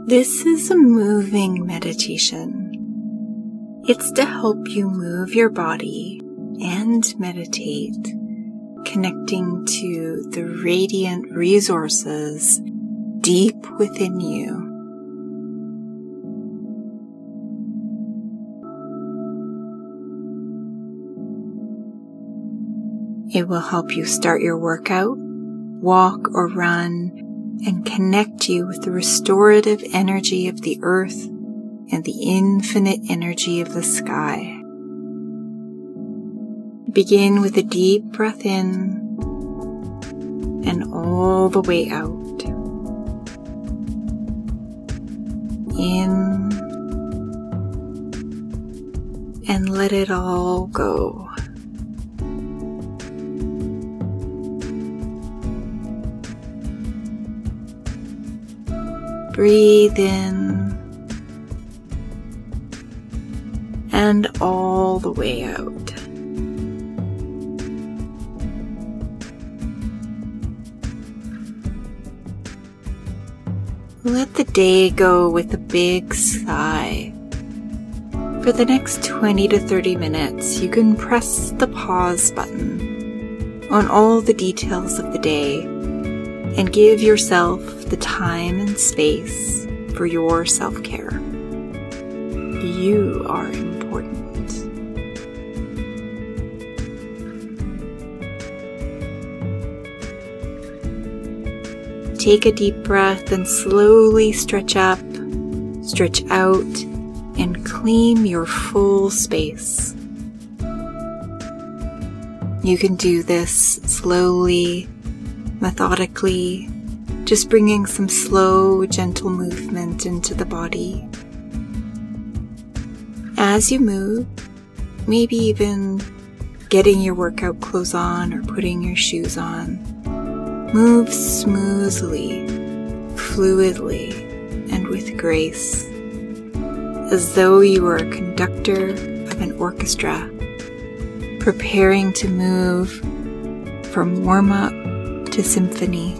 This is a moving meditation. It's to help you move your body and meditate, connecting to the radiant resources deep within you. It will help you start your workout, walk or run, and connect you with the restorative energy of the earth and the infinite energy of the sky. Begin with a deep breath in and all the way out. In and let it all go. Breathe in and all the way out. Let the day go with a big sigh. For the next 20 to 30 minutes, you can press the pause button on all the details of the day and give yourself the time and space for your self-care. You are important. Take a deep breath and slowly stretch up, stretch out, and claim your full space. You can do this slowly, methodically, just bringing some slow, gentle movement into the body. As you move, maybe even getting your workout clothes on or putting your shoes on, move smoothly, fluidly, and with grace, as though you were a conductor of an orchestra, preparing to move from warm-up to symphony,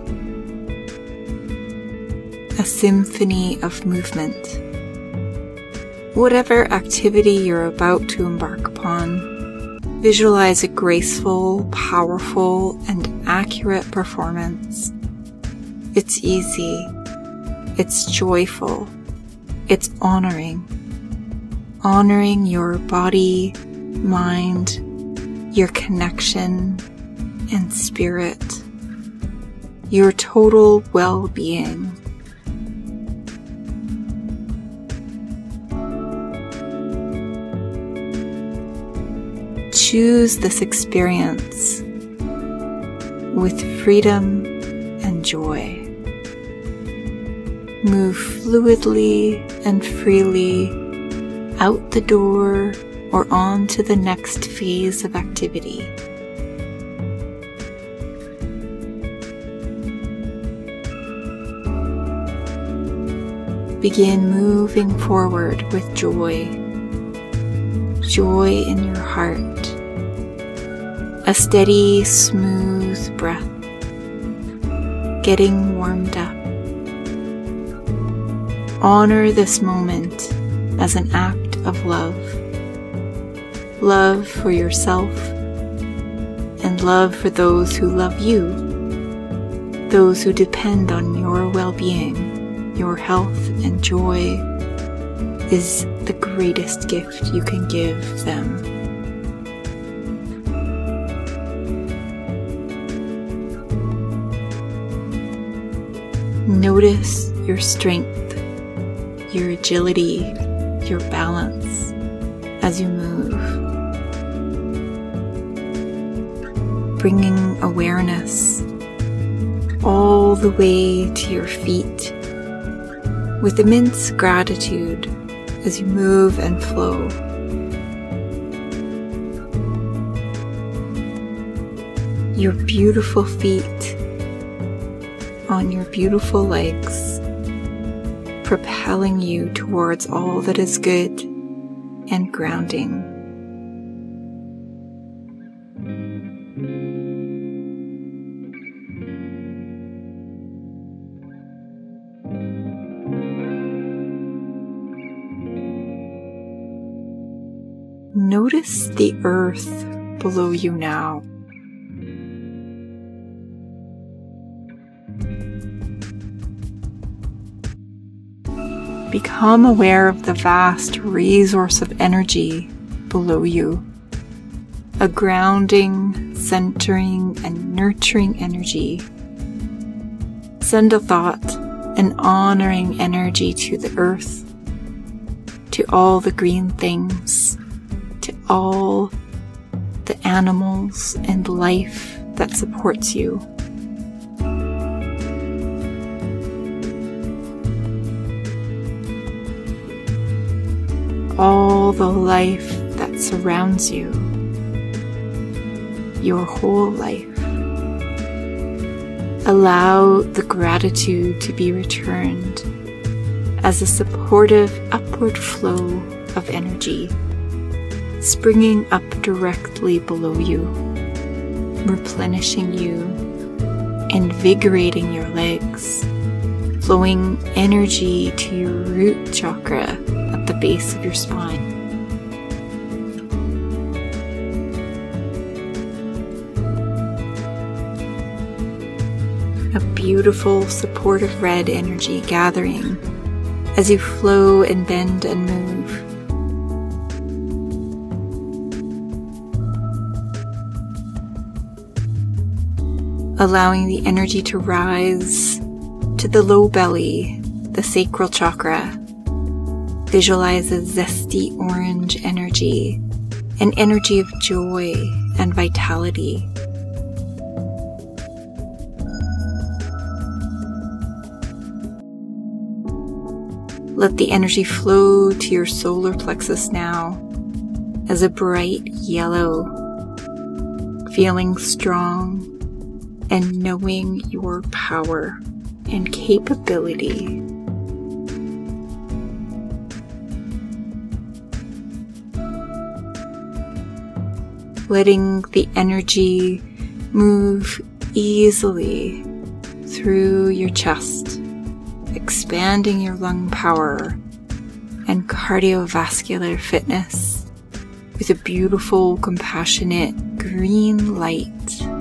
a symphony of movement. Whatever activity you're about to embark upon, visualize a graceful, powerful, and accurate performance. It's easy, it's joyful, it's honoring your body, mind, your connection, and spirit. Your total well-being. Choose this experience with freedom and joy. Move fluidly and freely out the door or on to the next phase of activity. Begin moving forward with joy in your heart, a steady, smooth breath, getting warmed up. Honor this moment as an act of love for yourself and love for those who love you, those who depend on your well-being. Your health and joy is the greatest gift you can give them. Notice your strength, your agility, your balance as you move. Bringing awareness all the way to your feet, with immense gratitude as you move and flow. Your beautiful feet on your beautiful legs, propelling you towards all that is good and grounding. notice the earth below you now. Become aware of the vast resource of energy below you. A grounding, centering, and nurturing energy. Send a thought, an honoring energy to the earth, to all the green things, to all the animals and life that supports you. All the life that surrounds you, your whole life. Allow the gratitude to be returned as a supportive upward flow of energy, springing up directly below you, replenishing you, invigorating your legs, flowing energy to your root chakra at the base of your spine. A beautiful, supportive red energy gathering as you flow and bend and move. Allowing the energy to rise to the low belly, the sacral chakra. Visualize a zesty orange energy, an energy of joy and vitality. Let the energy flow to your solar plexus now as a bright yellow, feeling strong and knowing your power and capability. Letting the energy move easily through your chest, expanding your lung power and cardiovascular fitness with a beautiful, compassionate green light.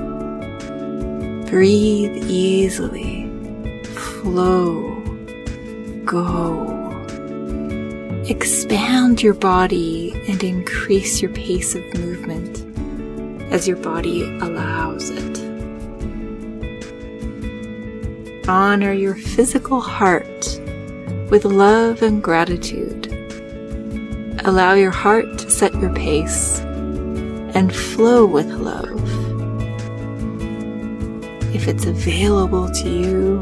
Breathe easily, flow, go. Expand your body and increase your pace of movement as your body allows it. Honor your physical heart with love and gratitude. Allow your heart to set your pace and flow with love. If it's available to you,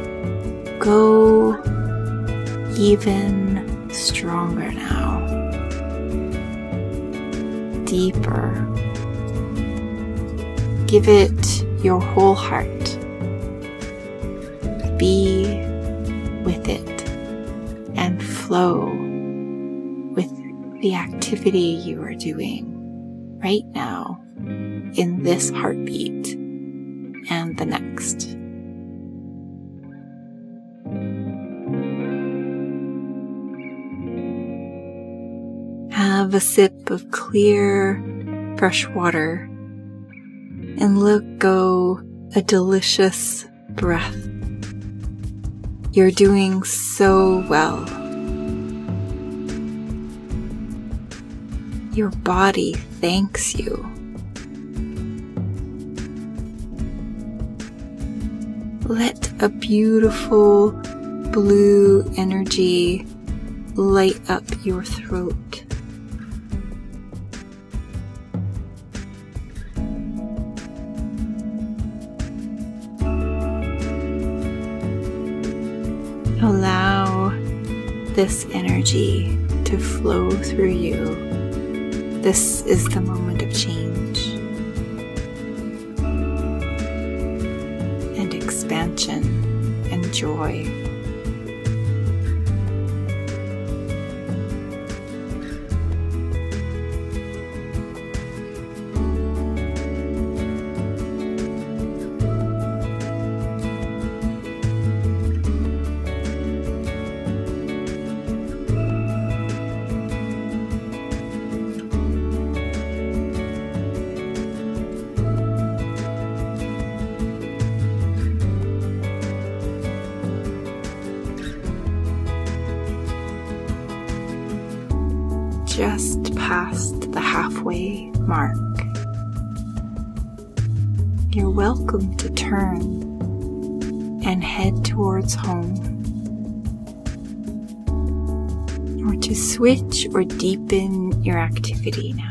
go even stronger now. Deeper. Give it your whole heart. Be with it and flow with the activity you are doing right now in this heartbeat and the next. Have a sip of clear, fresh water and let go a delicious breath. You're doing so well. Your body thanks you. Let a beautiful blue energy light up your throat. Allow this energy to flow through you. This is the moment of change and expansion and joy. just past the halfway mark. You're welcome to turn and head towards home, or to switch or deepen your activity now.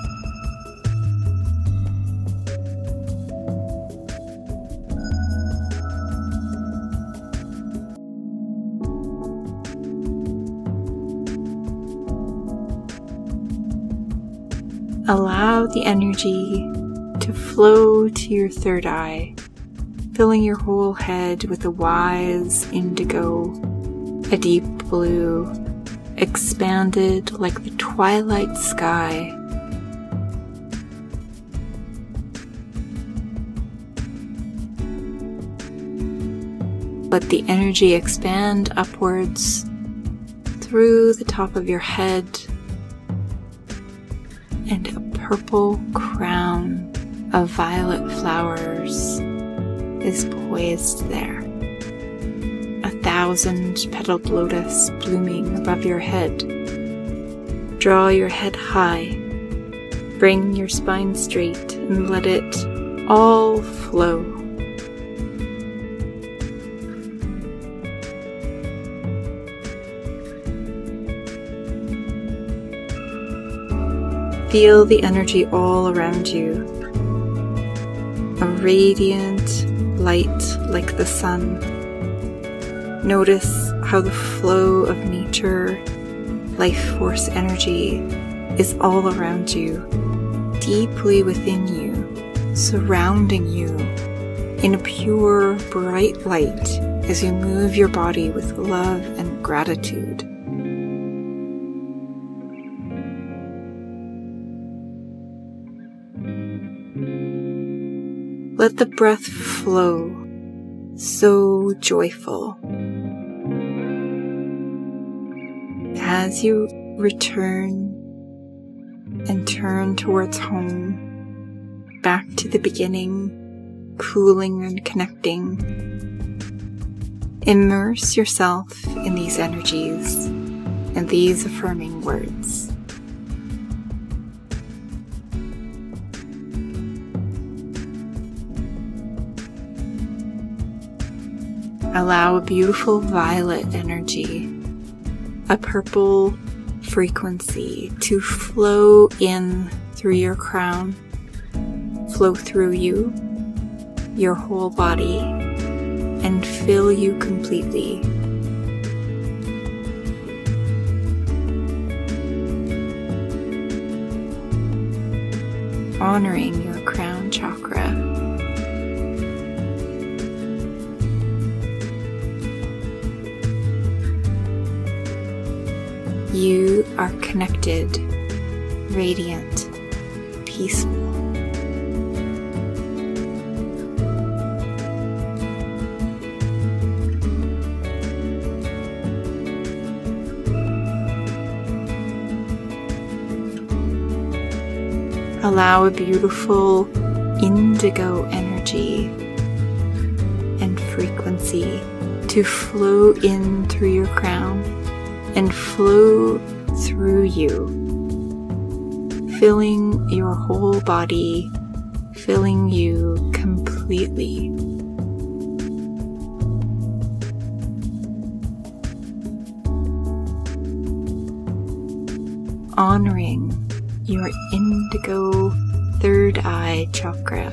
Allow the energy to flow to your third eye, filling your whole head with a wise indigo, a deep blue, expanded like the twilight sky. Let the energy expand upwards through the top of your head, and a purple crown of violet flowers is poised there. 1,000-petaled lotus blooming above your head. Draw your head high, bring your spine straight, and let it all flow. Feel the energy all around you, a radiant light like the sun. Notice how the flow of nature, life force energy is all around you, deeply within you, surrounding you in a pure, bright light as you move your body with love and gratitude. Let the breath flow, so joyful. As you return and turn towards home, back to the beginning, cooling and connecting, immerse yourself in these energies and these affirming words. Allow a beautiful violet energy, a purple frequency to flow in through your crown, flow through you, your whole body, and fill you completely. Honoring your crown chakra. You are connected, radiant, peaceful. Allow a beautiful indigo energy and frequency to flow in through your crown and flow through you, filling your whole body, filling you completely. Honoring your indigo third eye chakra.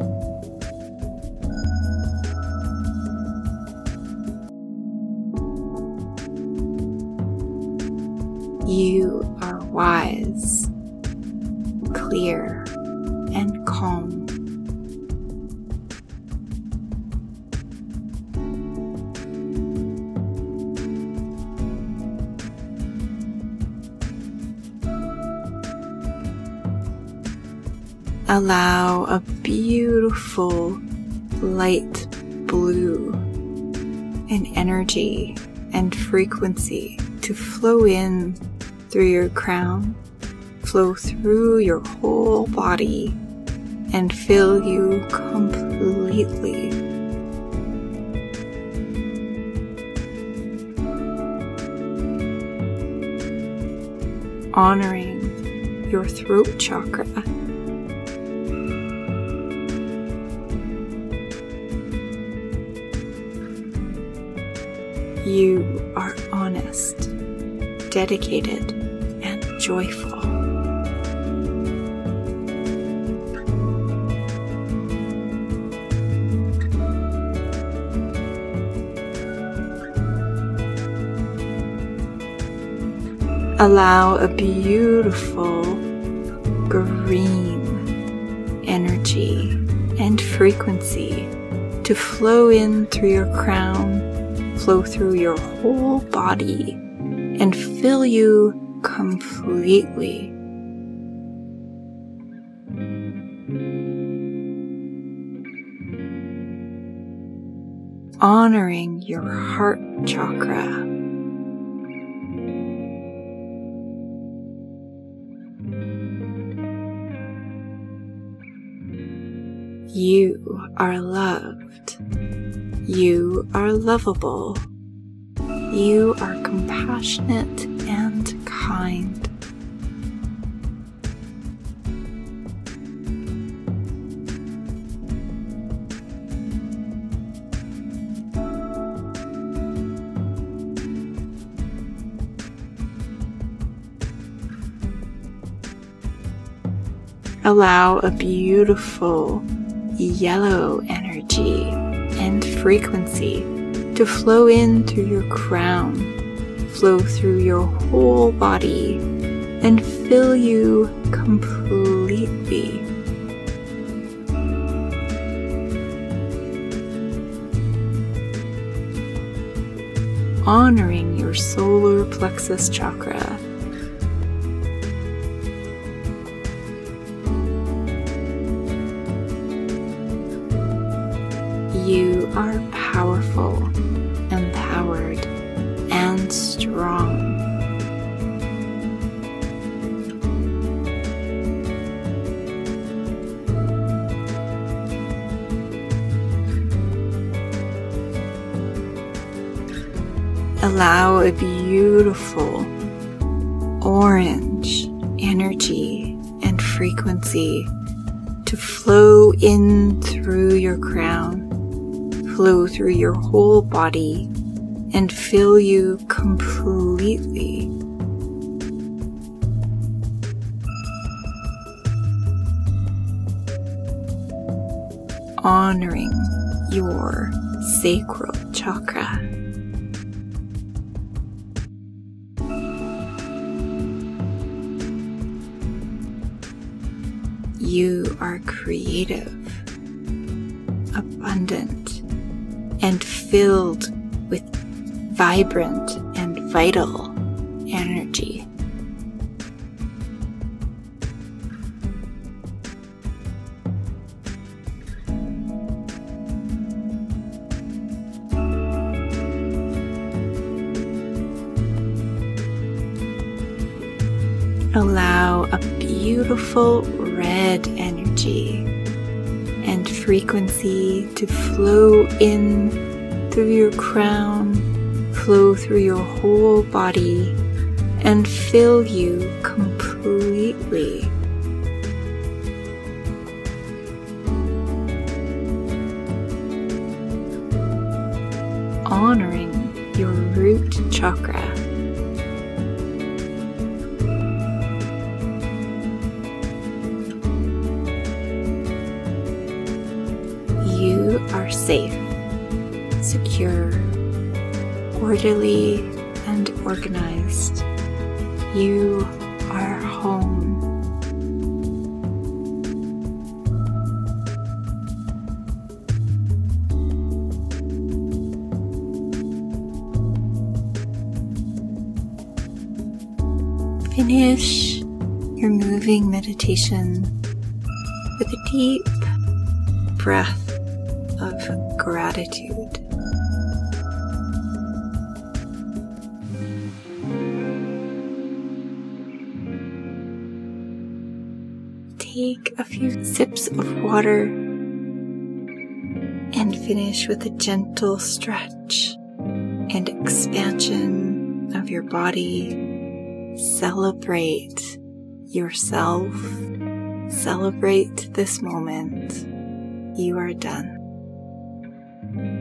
You are wise, clear, and calm. Allow a beautiful light blue and energy and frequency to flow in through your crown, flow through your whole body, and fill you completely. honoring your throat chakra. You are honest, dedicated, and joyful. Allow a beautiful green energy and frequency to flow in through your crown, flow through your whole body, and fill you completely. Honoring your heart chakra. You are loved. You are lovable. You are compassionate and kind. Allow a beautiful yellow energy and frequency to flow in through your crown, flow through your whole body, and fill you completely. Honoring your solar plexus chakra. You are powerful, empowered, and strong. Allow a beautiful orange energy and frequency to flow in through your crown, flow through your whole body, and fill you completely. Honoring your sacral chakra. You are creative, abundant, and filled with vibrant and vital energy. Allow a beautiful red energy and frequency to flow in through your crown, flow through your whole body, and fill you completely. Honoring your root chakra. You are safe, secure, orderly, and organized. You are home. Finish your moving meditation with a deep breath of gratitude. Take a few sips of water and finish with a gentle stretch and expansion of your body Celebrate yourself. Celebrate this moment. You are done.